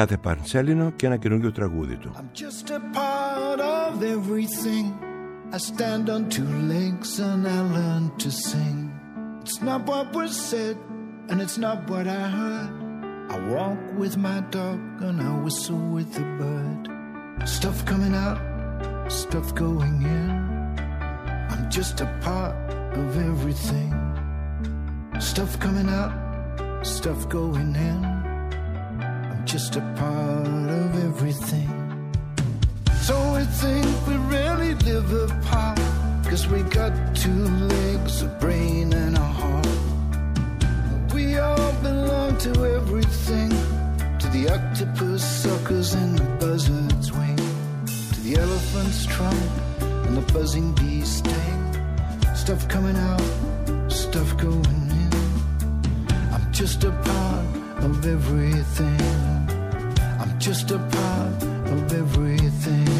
κάθε Πανσέλινο και ένα καινούργιο τραγούδι του. I'm just a part of everything. I stand on two legs and I learn to sing. It's not what was said and it's not what I heard. I walk with my dog and I whistle with the bird. Stuff coming out, stuff going in. I'm just a part of everything. Stuff coming out, stuff going in. I'm just a part of everything. So we think we really live apart, 'cause we got two legs, a brain and a heart. We all belong to everything, to the octopus suckers and the buzzard's wing, to the elephant's trunk and the buzzing bee sting. Stuff coming out, stuff going in. I'm just a part of everything. I'm just a part of everything.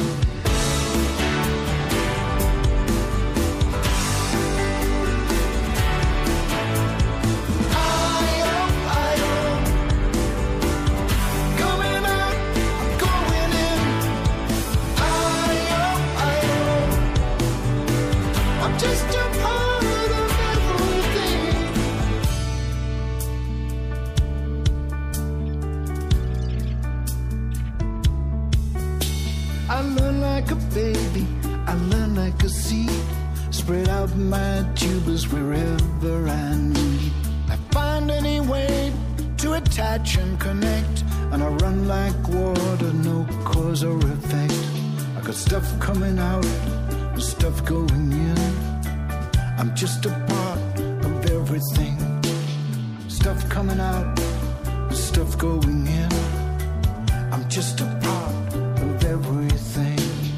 Spread out my tubers wherever I need. I find any way to attach and connect, and I run like water, no cause or effect. I got stuff coming out and stuff going in. I'm just a part of everything. Stuff coming out and stuff going in. I'm just a part of everything.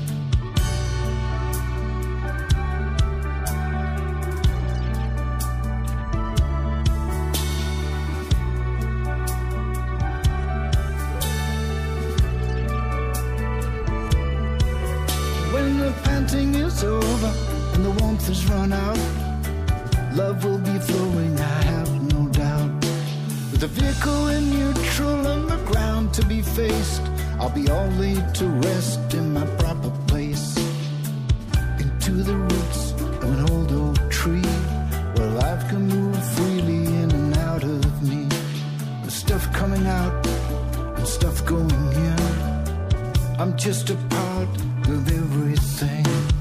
Is over and the warmth has run out. Love will be flowing, I have no doubt. With the vehicle in neutral and the ground to be faced, I'll be all laid to rest in my proper place. Into the roots of an old oak tree, where life can move freely in and out of me. With stuff coming out and stuff going in. I'm just a part of everything.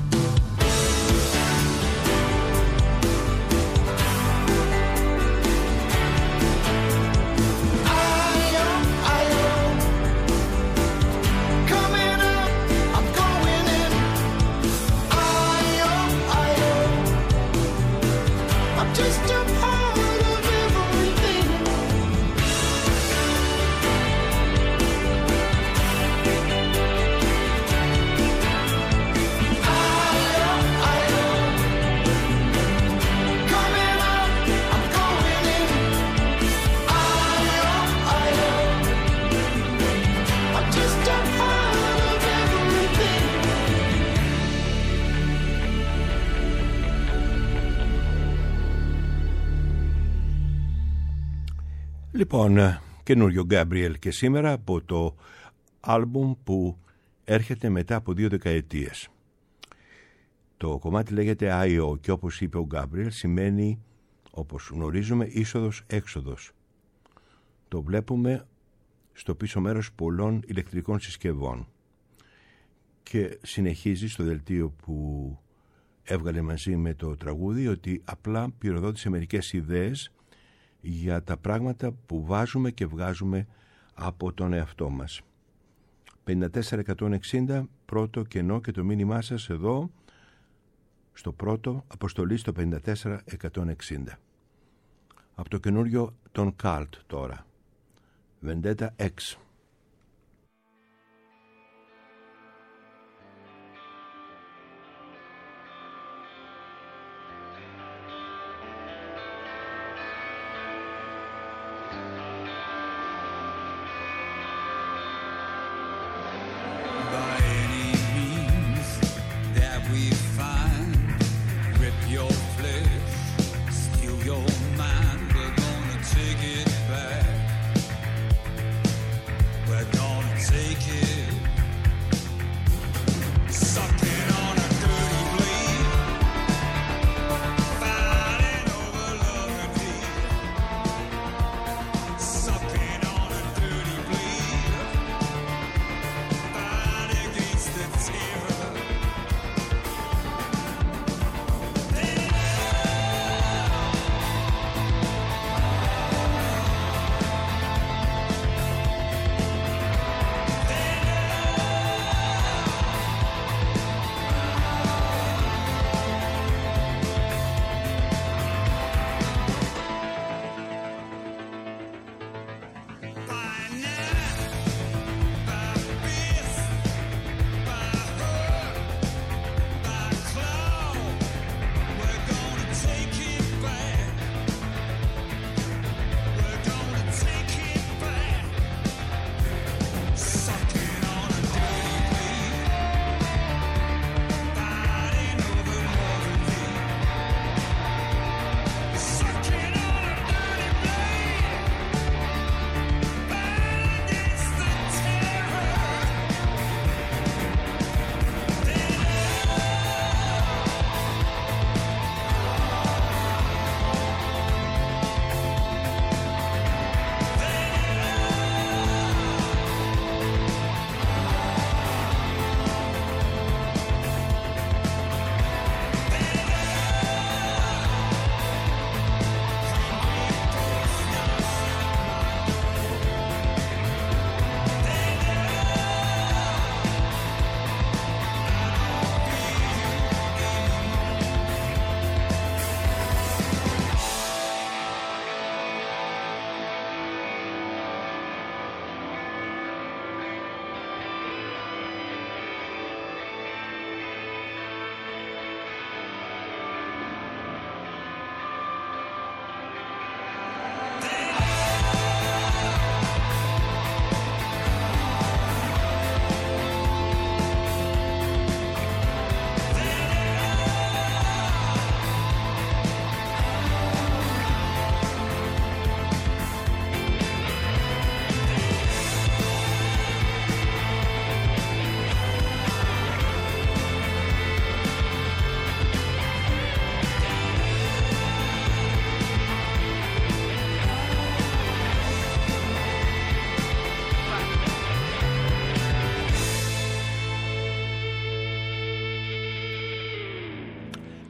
Λοιπόν, καινούριο Γκάμπριελ και σήμερα από το άλμπουμ που έρχεται μετά από 2 δεκαετίες. Το κομμάτι λέγεται I.O. και όπως είπε ο Γκάμπριελ σημαίνει, όπως γνωρίζουμε, είσοδος-έξοδος. Το βλέπουμε στο πίσω μέρος πολλών ηλεκτρικών συσκευών και συνεχίζει στο δελτίο που έβγαλε μαζί με το τραγούδι ότι απλά πυροδότησε μερικές ιδέες για τα πράγματα που βάζουμε και βγάζουμε από τον εαυτό μας. 54-160 πρώτο κενό και το μήνυμά σας εδώ στο πρώτο αποστολή στο 54-160. Από το καινούριο των Cult τώρα, Vendetta X. We're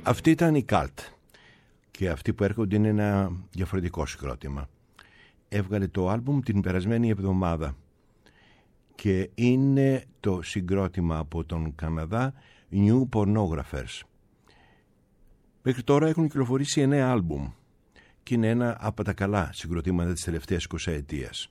Αυτή ήταν η Cult και αυτοί που έρχονται είναι ένα διαφορετικό συγκρότημα. Έβγαλε το άλμπουμ την περασμένη εβδομάδα και είναι το συγκρότημα από τον Καναδά New Pornographers. Μέχρι τώρα έχουν κυκλοφορήσει 9 άλμπουμ και είναι ένα από τα καλά συγκροτήματα της τελευταίας 20 ετίας.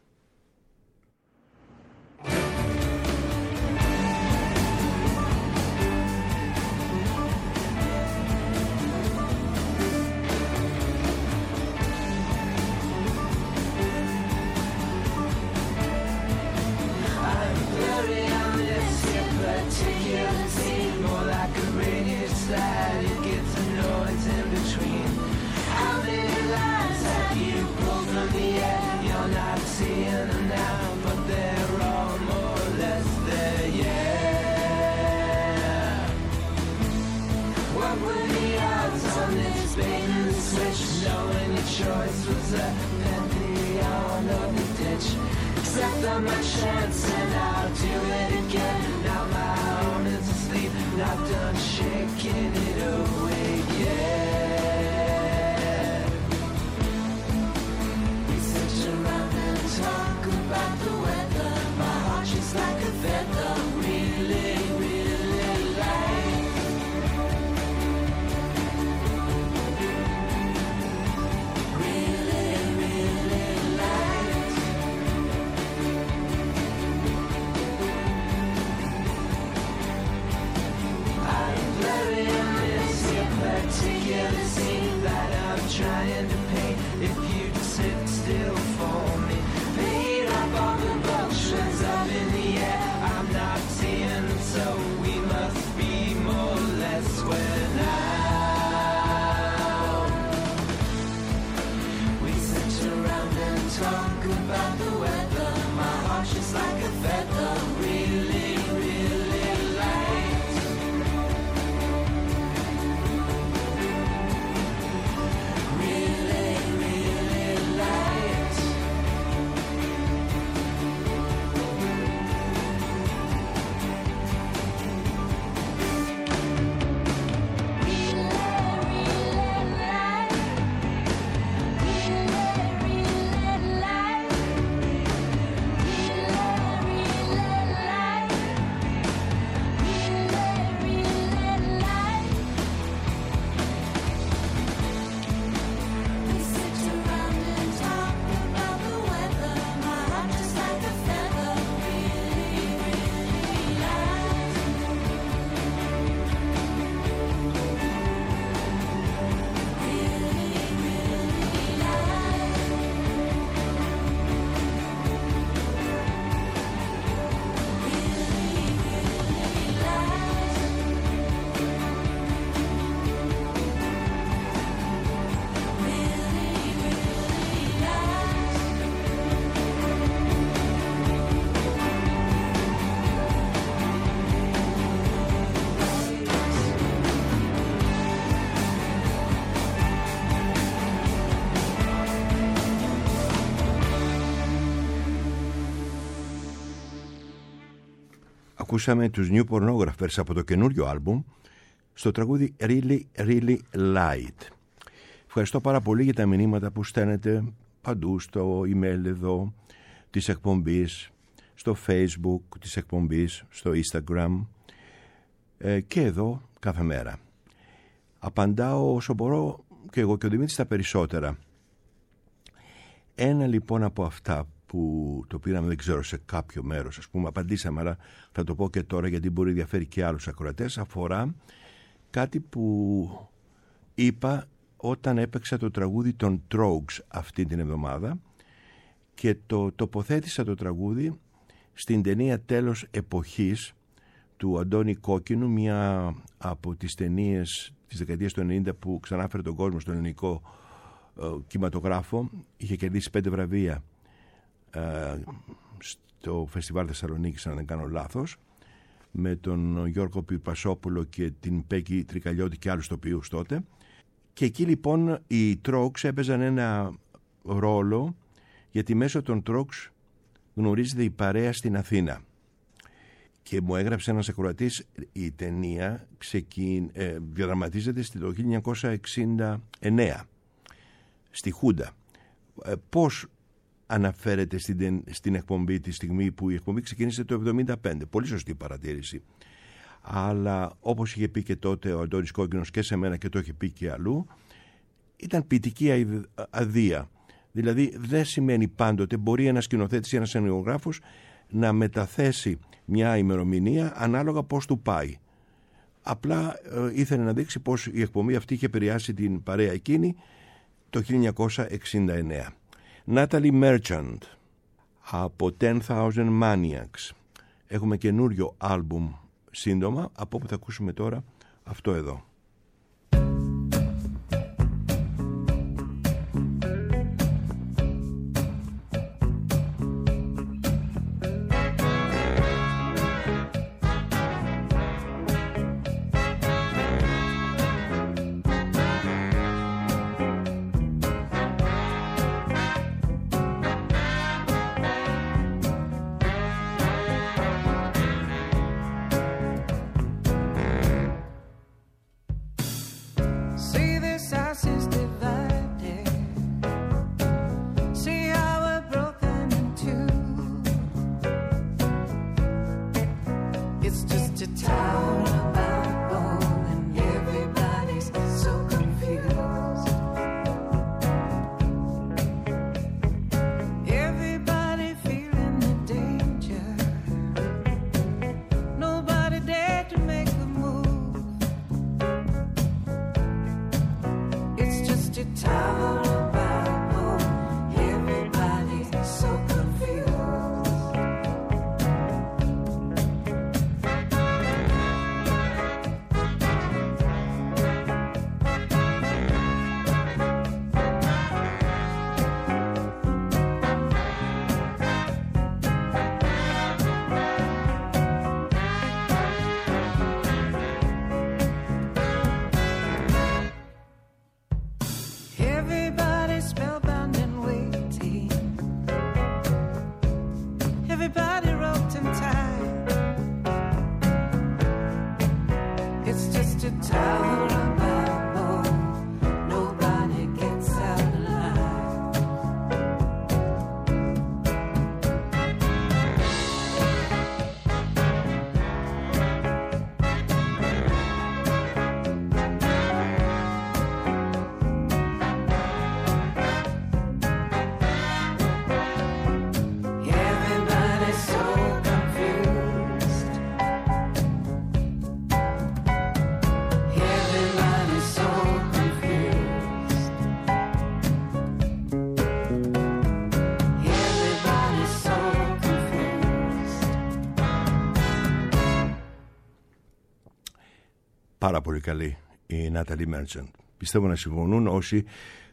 Ακούσαμε τους New Pornographers από το καινούριο άλμπουμ στο τραγούδι Really Really Light. Ευχαριστώ πάρα πολύ για τα μηνύματα που στέλνετε παντού στο email εδώ της εκπομπής, στο Facebook της εκπομπής, στο Instagram και εδώ κάθε μέρα. Απαντάω όσο μπορώ και εγώ και ο Δημήτρης τα περισσότερα. Ένα λοιπόν από αυτά που το πήραμε, δεν ξέρω, σε κάποιο μέρος, ας πούμε, απαντήσαμε, αλλά θα το πω και τώρα γιατί μπορεί να ενδιαφέρει και άλλους ακροατές, αφορά κάτι που είπα όταν έπαιξα το τραγούδι των Troggs αυτή την εβδομάδα και το τοποθέτησα το τραγούδι στην ταινία Τέλος Εποχής του Αντώνη Κόκκινου, μια από τις ταινίες της δεκαετίας του 90 που ξανάφερε τον κόσμο στον ελληνικό κινηματογράφο. Είχε κερδίσει 5 βραβεία στο Φεστιβάλ Θεσσαλονίκης, αν δεν κάνω λάθος, με τον Γιώργο Πυρπασόπουλο και την Πέκη Τρικαλιώτη και άλλους τοπίους τότε. Και εκεί λοιπόν οι Troggs έπαιζαν ένα ρόλο, γιατί μέσω των Troggs γνωρίζεται η παρέα στην Αθήνα. Και μου έγραψε ένας ακροατής, η ταινία διαδραματίζεται το 1969 στη Χούντα. Πώς αναφέρεται στην εκπομπή τη στιγμή που η εκπομπή ξεκίνησε το 1975? Πολύ σωστή παρατήρηση. Αλλά όπως είχε πει και τότε ο Αντώνης Κόκκινος και σε μένα και το είχε πει και αλλού, ήταν ποιητική αδεία. Δηλαδή δεν σημαίνει πάντοτε, μπορεί ένας σκηνοθέτης ή ένας σενογράφος να μεταθέσει μια ημερομηνία ανάλογα πώς του πάει. Απλά ήθελε να δείξει πως η εκπομπή αυτή είχε επηρεάσει την παρέα εκείνη το 1969. Natalie Merchant από 10,000 Maniacs. Έχουμε καινούριο άλμπουμ σύντομα, από όπου θα ακούσουμε τώρα αυτό εδώ. Πάρα πολύ καλή η Natalie Merchant. Πιστεύω να συμφωνούν όσοι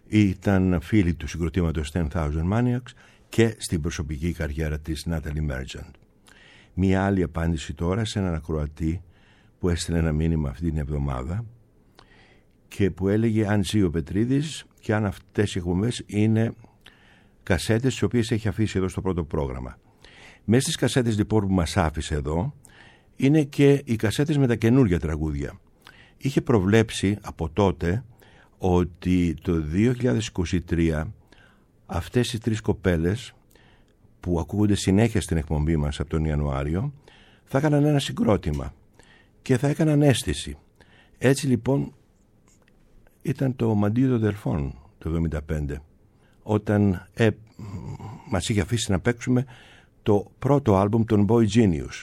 ήταν φίλοι του συγκροτήματος 10,000 Maniacs και στην προσωπική καριέρα της Natalie Merchant. Μία άλλη απάντηση τώρα σε έναν ακροατή που έστειλε ένα μήνυμα αυτή την εβδομάδα και που έλεγε αν ζει ο Πετρίδης και αν αυτές οι εκπομπές είναι κασέτες τις οποίες έχει αφήσει εδώ στο πρώτο πρόγραμμα. Μέσα στις κασέτες λοιπόν που μας άφησε εδώ είναι και οι κασέτες με τα καινούργια τραγούδια. Είχε προβλέψει από τότε ότι το 2023 αυτές οι τρεις κοπέλες που ακούγονται συνέχεια στην εκπομπή μας από τον Ιανουάριο θα έκαναν ένα συγκρότημα και θα έκαναν αίσθηση. Έτσι λοιπόν ήταν το Μαντίο των Δελφών το 1975 όταν μας είχε αφήσει να παίξουμε το πρώτο άλμπουμ των Boy Genius.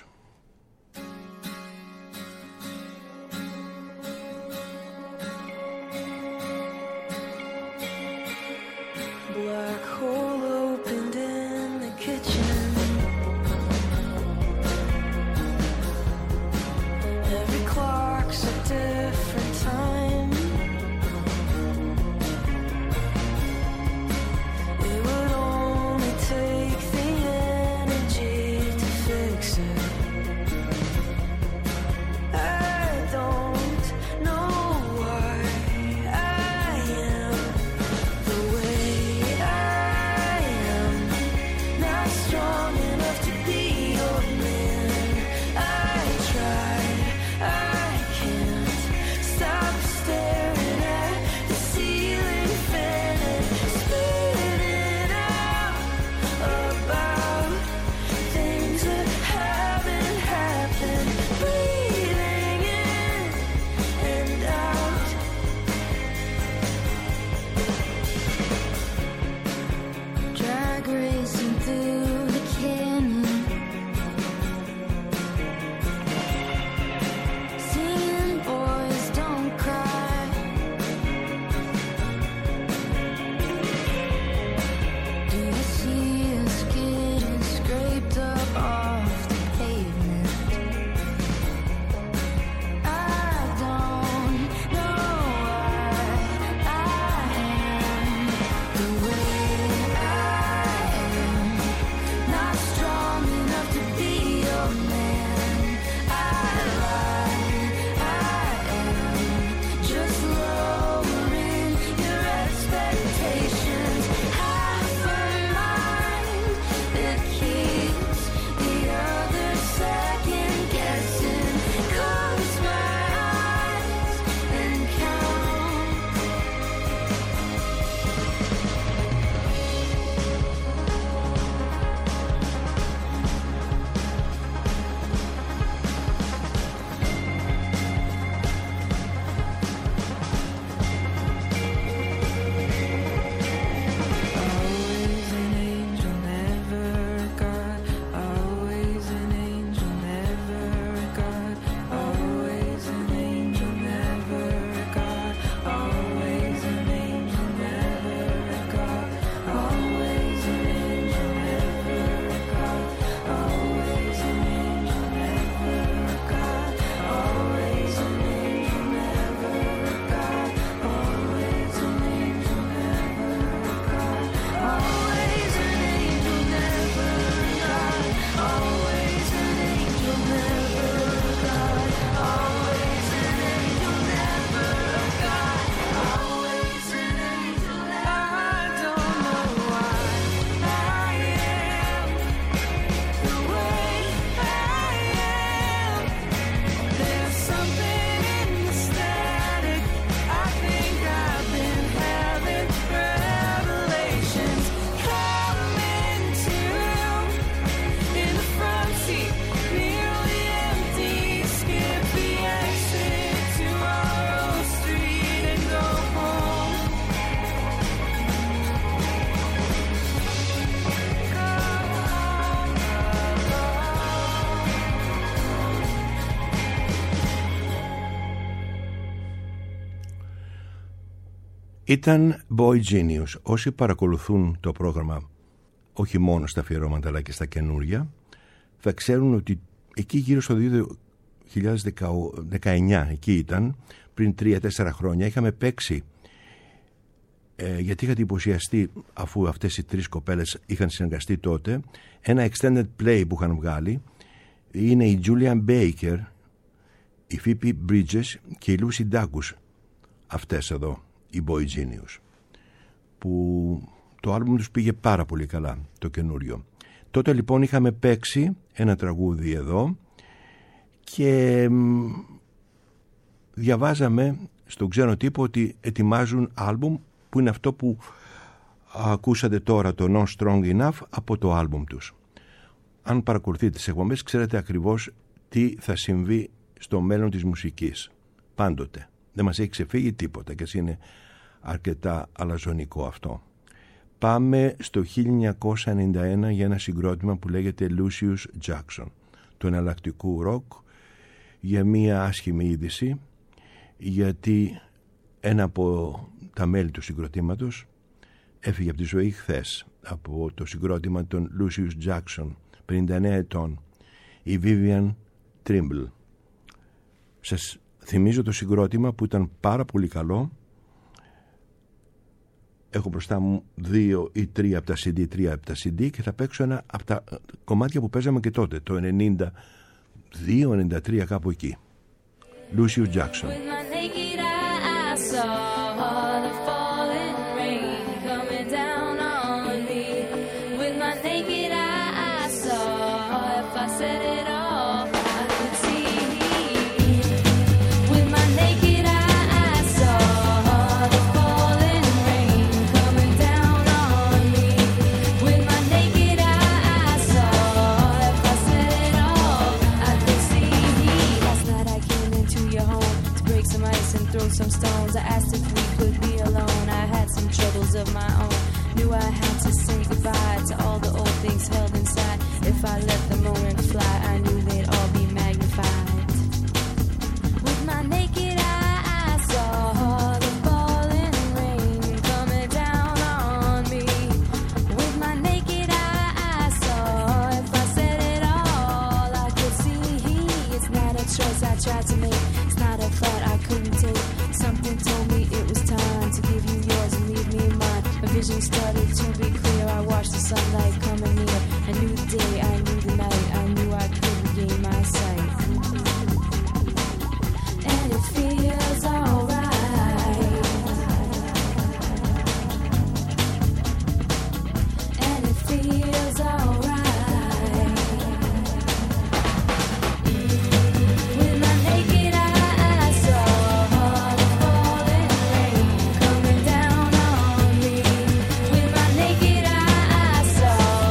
Fix it. Ήταν Boy Genius. Όσοι παρακολουθούν το πρόγραμμα όχι μόνο στα αφιερώματα αλλά και στα καινούρια, θα ξέρουν ότι εκεί γύρω στο 2019, εκεί ήταν, πριν 3-4 χρόνια, είχαμε παίξει, γιατί είχα εντυπωσιαστεί αφού αυτές οι τρεις κοπέλες είχαν συνεργαστεί τότε, ένα extended play που είχαν βγάλει. Είναι η Julian Baker, η Phoebe Bridges και η Lucy Dacus, αυτές εδώ, οι Boy Genius, που το άλμπουμ τους πήγε πάρα πολύ καλά, το καινούριο. Τότε λοιπόν είχαμε παίξει ένα τραγούδι εδώ και διαβάζαμε στον ξένο τύπο ότι ετοιμάζουν άλμπουμ που είναι αυτό που ακούσατε τώρα, το Not Strong Enough, από το άλμπουμ τους. Αν παρακολουθείτε τις εκπομπές, ξέρετε ακριβώς τι θα συμβεί στο μέλλον της μουσικής. Πάντοτε. Δεν μας έχει ξεφύγει τίποτα και έτσι είναι αρκετά αλαζονικό αυτό. Πάμε στο 1991 για ένα συγκρότημα που λέγεται Lucius Jackson, του εναλλακτικού ροκ, για μία άσχημη είδηση, γιατί ένα από τα μέλη του συγκροτήματος έφυγε από τη ζωή χθες από το συγκρότημα των Lucius Jackson, 59 ετών, η Vivian Trimble. Σας θυμίζω το συγκρότημα που ήταν πάρα πολύ καλό. Έχω μπροστά μου 2 ή 3 από τα CD, 3 από τα CD και θα παίξω ένα από τα κομμάτια που παίζαμε και τότε, το 92-93, κάπου εκεί. Lucius Jackson. Some stones. I asked if we could be alone. I had some troubles of my own. Knew I had to say goodbye to all the old things held inside. If I let the moment fly, I knew they'd all be magnified. With my naked eye, I saw the falling rain coming down on me. With my naked eye, I saw, if I said it all, I could see. It's not a choice I tried to make. It's not a thought I couldn't take. Something told me it was time to give you yours and leave me mine. My vision started to be clear. I watched the sunlight coming near. I knew the day, I knew the night. I knew I could regain my sight. And it feels alright. And it feels alright. Saw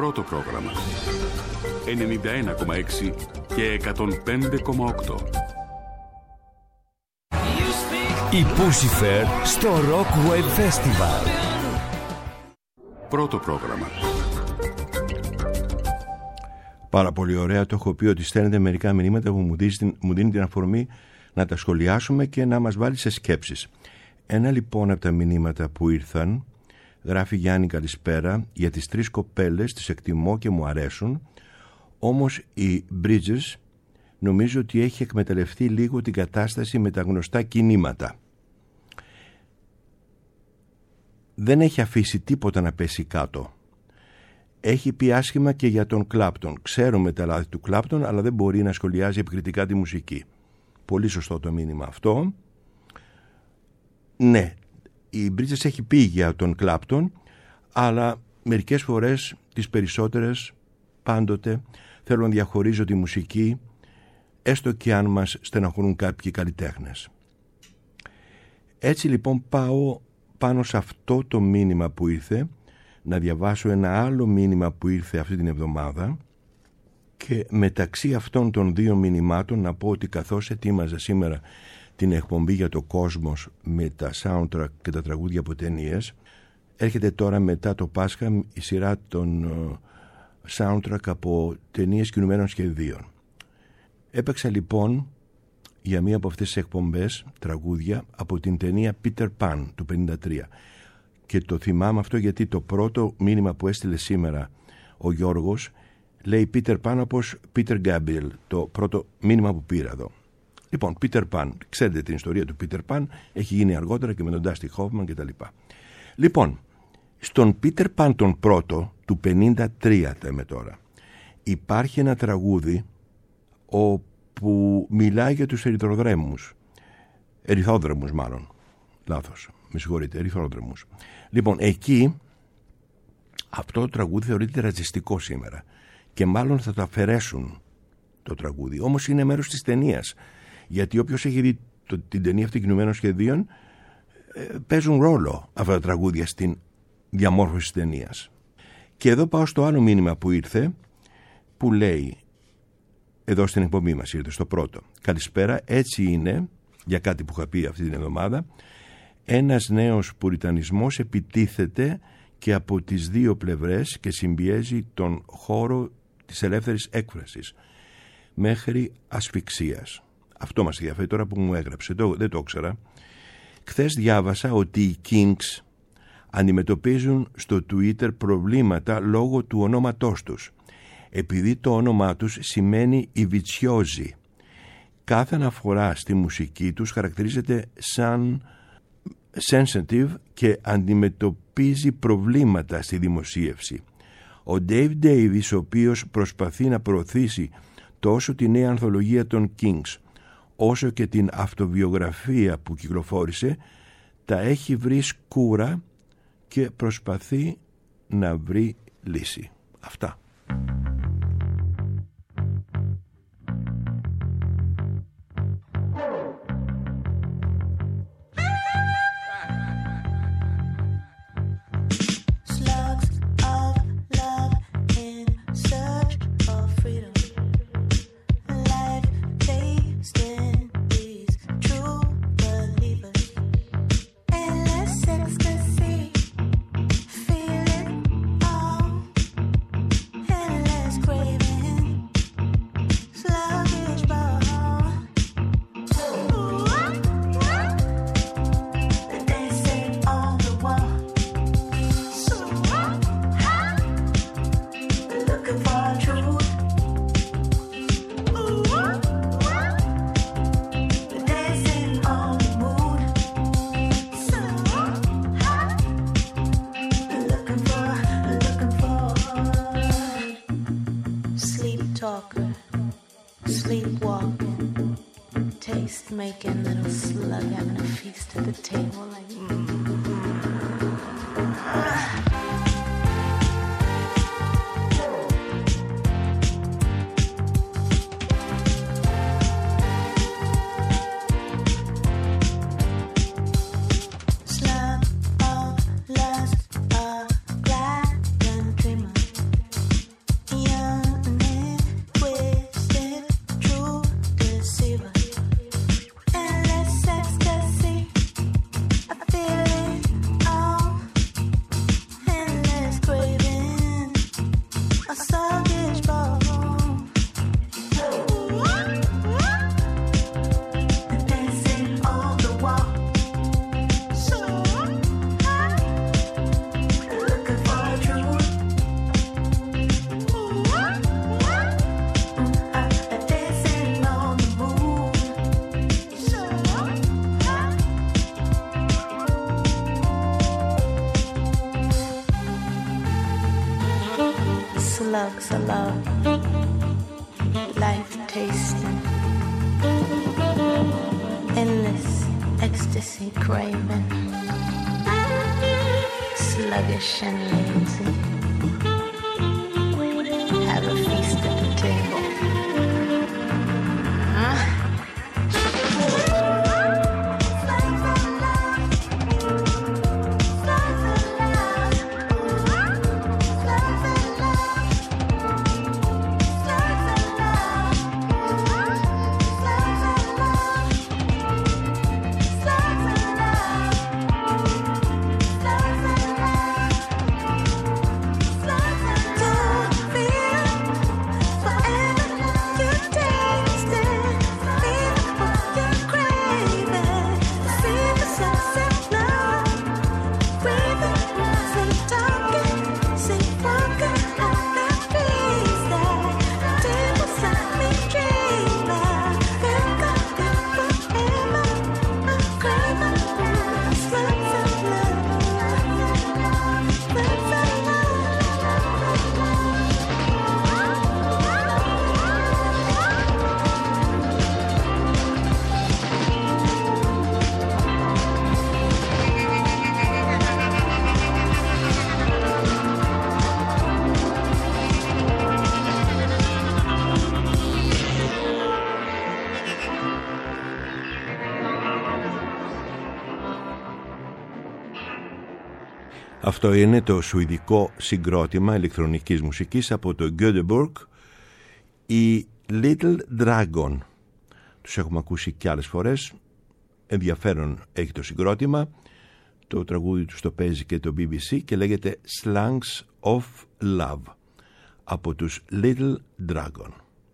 Πρώτο πρόγραμμα 91,6 και 105,8. Η Πούσιφερ στο Rock Wave Festival. Πρώτο πρόγραμμα. Πάρα πολύ ωραία, το έχω πει ότι στέλνετε μερικά μηνύματα που μου δίνει την αφορμή να τα σχολιάσουμε και να μας βάλει σε σκέψεις. Ένα λοιπόν από τα μηνύματα που ήρθαν γράφει: Γιάννη, καλησπέρα, για τις 3 κοπέλες τις εκτιμώ και μου αρέσουν, όμως η Bridges νομίζω ότι έχει εκμεταλλευτεί λίγο την κατάσταση με τα γνωστά κινήματα. Δεν έχει αφήσει τίποτα να πέσει κάτω. Έχει πει άσχημα και για τον Κλάπτον. Ξέρουμε τα λάθη του Κλάπτον, αλλά δεν μπορεί να σχολιάζει επικριτικά τη μουσική. Πολύ σωστό το μήνυμα αυτό. Ναι, η Bridges έχει πει για τον Κλάπτον, αλλά μερικές φορές, τις περισσότερες, πάντοτε, θέλω να διαχωρίζω τη μουσική, έστω και αν μας στεναχωρούν κάποιοι καλλιτέχνες. Έτσι λοιπόν πάω πάνω σε αυτό το μήνυμα που ήρθε, να διαβάσω ένα άλλο μήνυμα που ήρθε αυτή την εβδομάδα, και μεταξύ αυτών των 2 μηνυμάτων να πω ότι καθώς ετοίμαζα σήμερα την εκπομπή για το Κόσμος με τα soundtrack και τα τραγούδια από ταινίες, έρχεται τώρα μετά το Πάσχα η σειρά των soundtrack από ταινίες κινουμένων σχεδίων. Έπαιξα λοιπόν για μία από αυτές τις εκπομπές τραγούδια από την ταινία Peter Pan του 1953, και το θυμάμαι αυτό γιατί το πρώτο μήνυμα που έστειλε σήμερα ο Γιώργος λέει Peter Pan όπως Peter Gabriel, το πρώτο μήνυμα που πήρα εδώ. Λοιπόν, Peter Pan, ξέρετε την ιστορία του Peter Pan, έχει γίνει αργότερα και με τον Dusty Hoffman κτλ. Λοιπόν, στον Peter Pan τον πρώτο του 1953 θέμε τώρα, υπάρχει ένα τραγούδι όπου μιλάει για τους ερυθρόδρεμους μάλλον, λάθος, με συγχωρείτε, ερυθρόδρεμους. Λοιπόν, εκεί αυτό το τραγούδι θεωρείται ρατσιστικό σήμερα και μάλλον θα το αφαιρέσουν το τραγούδι, όμως είναι μέρος της ταινίας, γιατί όποιος έχει δει την ταινία αυτή κινουμένων σχεδίων, παίζουν ρόλο αυτά τα τραγούδια στην διαμόρφωση της ταινίας. Και εδώ πάω στο άλλο μήνυμα που ήρθε, που λέει, εδώ στην εκπομπή μας ήρθε στο πρώτο: καλησπέρα, έτσι είναι, για κάτι που είχα πει αυτή την εβδομάδα, ένας νέος πουριτανισμός επιτίθεται και από τις 2 πλευρές και συμπιέζει τον χώρο της ελεύθερης έκφρασης μέχρι ασφυξίας. Αυτό μας ενδιαφέρει τώρα που μου έγραψε, δεν το ήξερα. Χθες διάβασα ότι οι Kings αντιμετωπίζουν στο Twitter προβλήματα λόγω του ονόματός τους, επειδή το όνομά τους σημαίνει οι βιτσιόζοι. Κάθε αναφορά στη μουσική τους χαρακτηρίζεται σαν sensitive και αντιμετωπίζει προβλήματα στη δημοσίευση. Ο Dave Davis, ο οποίος προσπαθεί να προωθήσει τόσο τη νέα ανθολογία των Kings όσο και την αυτοβιογραφία που κυκλοφόρησε, τα έχει βρει σκούρα και προσπαθεί να βρει λύση. Αυτά. Making little slug having a feast at the table like slug of lust, a blind dreamer. craving, sluggish and lazy. Have a feast at the table. Αυτό είναι το σουηδικό συγκρότημα ηλεκτρονικής μουσικής από το Göteborg, η Little Dragon. Τους έχουμε ακούσει και άλλες φορές. Ενδιαφέρον έχει το συγκρότημα. Το τραγούδι τους το παίζει και το BBC και λέγεται Slangs of Love από τους Little Dragon.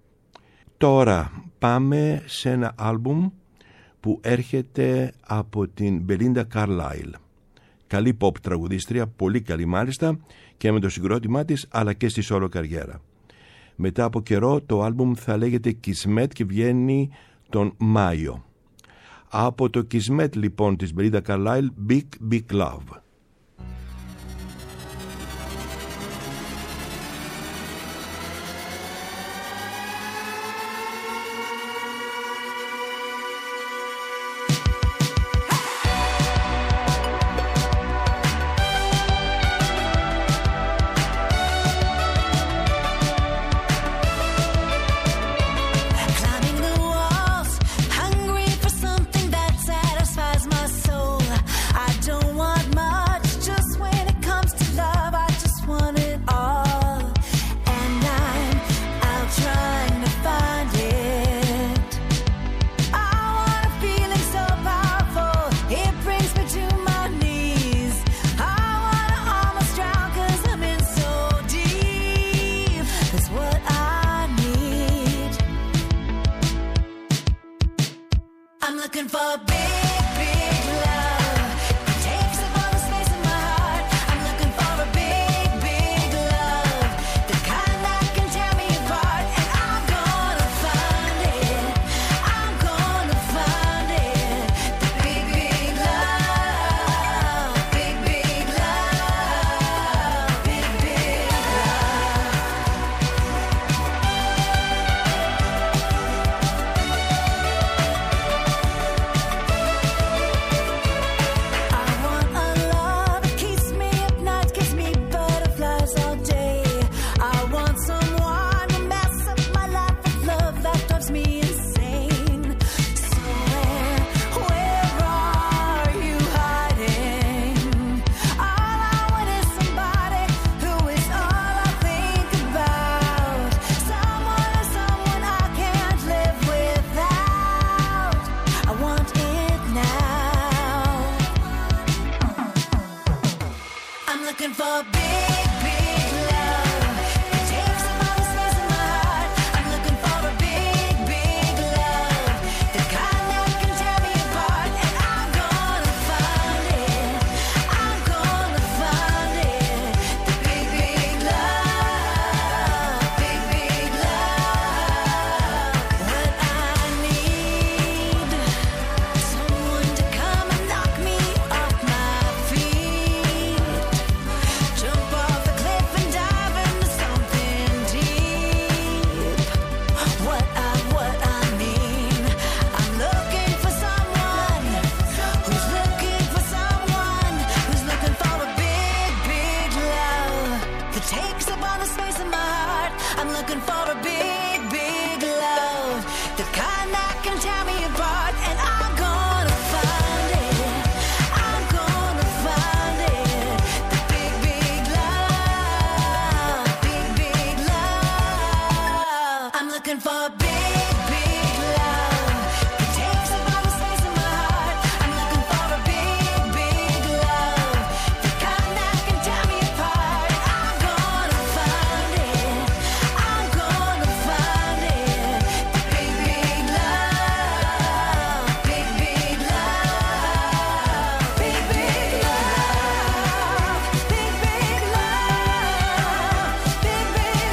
Τώρα πάμε σε ένα άλμπουμ που έρχεται από την Belinda Carlisle. Καλή pop τραγουδίστρια, πολύ καλή μάλιστα, και με το συγκρότημά της αλλά και στη solo καριέρα. Μετά από καιρό το άλμπουμ θα λέγεται Kismet και βγαίνει τον Μάιο. Από το Kismet λοιπόν της Belinda Carlisle, Big Big Love. the kind that can tear me apart, and I'm gonna find it. I'm gonna find it. The big, big love, big, big love. I'm looking for a big, big love that takes up all the space in my heart. I'm looking for a big, big love, the kind that can tear me apart. I'm gonna find it. I'm gonna find it. The big, big love, big, big love, big, big love, big, big love, big, big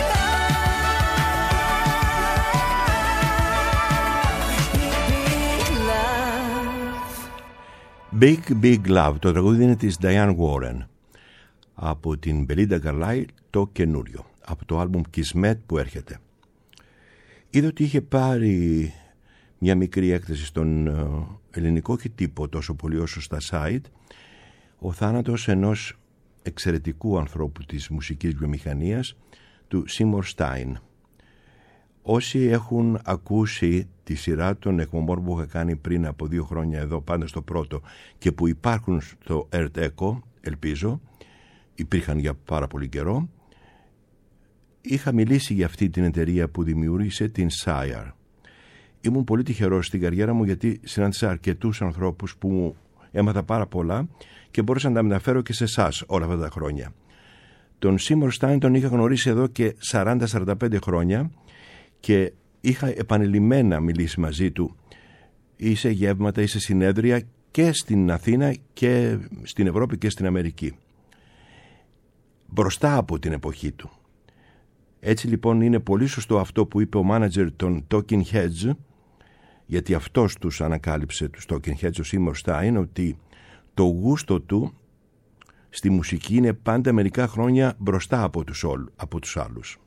love. Big Big Love. Το τραγούδι είναι της Diane Warren. Από την Belinda Carlisle το καινούριο. Από το άλμπουμ Kismet που έρχεται. Είδα ότι είχε πάρει μια μικρή έκθεση στον ελληνικό, όχι τύπο τόσο πολύ όσο στα site, ο θάνατος ενός εξαιρετικού ανθρώπου της μουσικής βιομηχανίας, του Seymour Stein. Όσοι έχουν ακούσει τη σειρά των εκπομπών που είχα κάνει πριν από 2 χρόνια εδώ, πάντα στο πρώτο, και που υπάρχουν στο Earth Echo, ελπίζω, υπήρχαν για πάρα πολύ καιρό, είχα μιλήσει για αυτή την εταιρεία που δημιούργησε, την Sire. Ήμουν πολύ τυχερός στην καριέρα μου, γιατί συνάντησα αρκετούς ανθρώπους που μου έμαθα πάρα πολλά και μπόρεσα να τα μεταφέρω και σε εσάς όλα αυτά τα χρόνια. Τον Seymour Stein τον είχα γνωρίσει εδώ και 40-45 χρόνια και είχα επανειλημμένα μιλήσει μαζί του ή σε γεύματα ή σε συνέδρια και στην Αθήνα και στην Ευρώπη και στην Αμερική, μπροστά από την εποχή του. Έτσι λοιπόν είναι πολύ σωστό αυτό που είπε ο μάνατζερ των Talking Heads, γιατί αυτός τους ανακάλυψε, τους Talking Heads, ο Seymour Stein, ότι το γούστο του στη μουσική είναι πάντα μερικά χρόνια μπροστά από τους άλλους.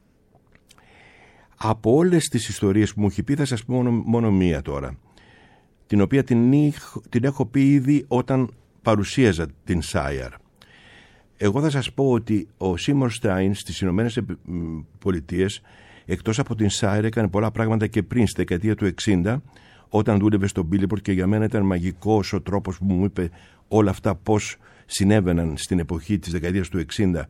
Από όλες τις ιστορίες που μου έχει πει θα σας πω μόνο μία τώρα, την οποία την έχω πει ήδη όταν παρουσίαζα την Sire. Εγώ θα σας πω ότι ο Seymour Stein στις Ηνωμένες Πολιτείες, εκτός από την Sire, έκανε πολλά πράγματα και πριν, στη δεκαετία του 60, όταν δούλευε στο Billboard, και για μένα ήταν μαγικός ο τρόπος που μου είπε όλα αυτά πώς συνέβαιναν στην εποχή της δεκαετίας του 60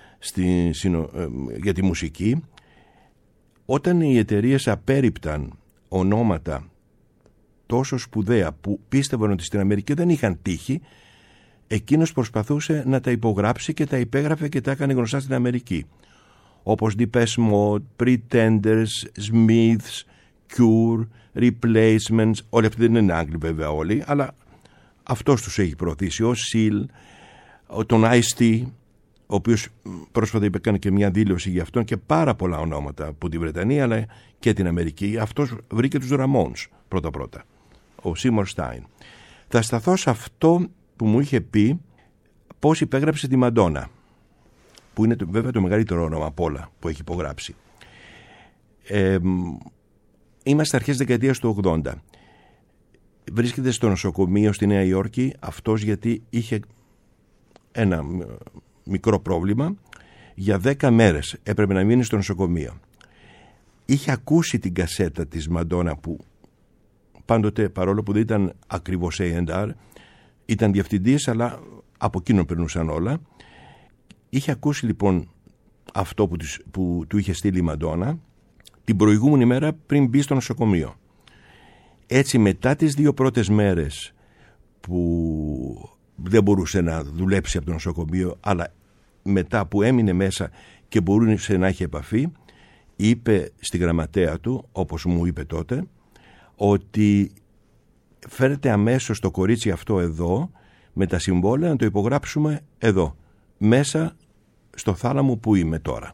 για τη μουσική. Όταν οι εταιρείες απέρριπταν ονόματα τόσο σπουδαία που πίστευαν ότι στην Αμερική δεν είχαν τύχη, εκείνος προσπαθούσε να τα υπογράψει και τα υπέγραφε και τα έκανε γνωστά στην Αμερική. Όπως Depeche Mode, Pretenders, Smiths, Cure, Replacements, όλοι αυτοί δεν είναι Άγγλοι βέβαια όλοι, αλλά αυτός τους έχει προωθήσει, ο Seal, τον Ice-T, ο οποίος πρόσφατα έκανε και μια δήλωση για αυτόν, και πάρα πολλά ονόματα από τη Βρετανία αλλά και την Αμερική. Αυτός βρήκε τους Ramones πρώτα-πρώτα, ο Seymour Stein. Θα σταθώ σε αυτό που μου είχε πει πώς υπέγραψε τη Μαντόνα, που είναι βέβαια το μεγαλύτερο όνομα από όλα που έχει υπογράψει. Είμαστε αρχές δεκαετίας του 80. Βρίσκεται στο νοσοκομείο στη Νέα Υόρκη αυτός, γιατί είχε ένα μικρό πρόβλημα. Για 10 μέρες έπρεπε να μείνει στο νοσοκομείο. Είχε ακούσει την κασέτα της Μαντόνα, που πάντοτε, παρόλο που δεν ήταν ακριβώς A&R, ήταν διευθυντής, αλλά από εκείνον περνούσαν όλα. Είχε ακούσει λοιπόν αυτό που του είχε στείλει η Μαντόνα την προηγούμενη μέρα πριν μπει στο νοσοκομείο. Έτσι, μετά τις 2 πρώτες μέρες που δεν μπορούσε να δουλέψει από το νοσοκομείο, αλλά μετά που έμεινε μέσα και μπορούσε να έχει επαφή, είπε στη γραμματέα του, όπως μου είπε τότε, ότι φέρετε αμέσως το κορίτσι αυτό εδώ με τα συμβόλαια να το υπογράψουμε εδώ, μέσα στο θάλαμο που είμαι τώρα.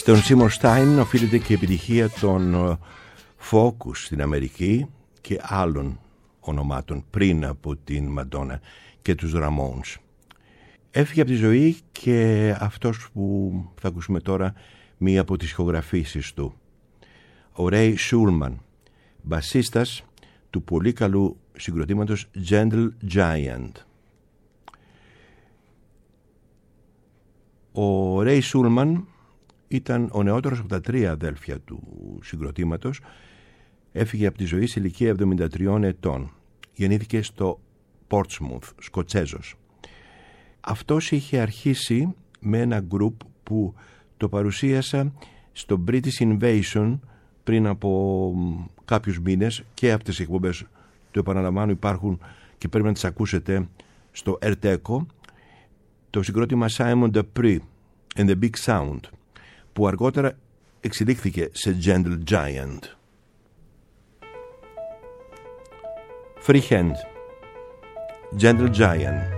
Στον Σίμον Στάιν οφείλεται και η επιτυχία των Focus στην Αμερική και άλλων ονομάτων πριν από την Μαντόνα και τους Ramones. Έφυγε από τη ζωή και αυτός που θα ακούσουμε τώρα μία από τις ηχογραφήσεις του, ο Ray Shulman, μπασίστας του πολύ καλού συγκροτήματος Gentle Giant. Ο Ray Shulman ήταν ο νεότερος από τα 3 αδέλφια του συγκροτήματος. Έφυγε από τη ζωή σε ηλικία 73 ετών. Γεννήθηκε στο Portsmouth, Σκοτσέζος. Αυτός είχε αρχίσει με ένα γκρουπ που το παρουσίασα στο British Invasion πριν από κάποιους μήνες, και αυτές οι εκπομπές, το επαναλαμβάνω, υπάρχουν και πρέπει να τις ακούσετε στο Erteco, το συγκρότημα Simon Dupree and the Big Sound, που αργότερα εξελίχθηκε σε Gentle Giant. Free Hand, Gentle Giant.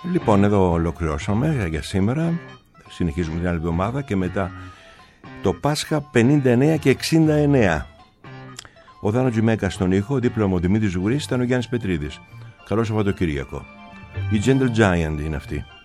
Λοιπόν, εδώ ολοκληρώσαμε για σήμερα. Συνεχίζουμε την άλλη εβδομάδα και μετά το Πάσχα 59 και 69. Ο Δάνο Τζιμέκα στον ήχο, δίπλα μου ο Δημήτρης Ζουγρής, ήταν ο Γιάννης Πετρίδης. Καλό Σαββατοκύριακο. Η Gentle Giant είναι αυτή.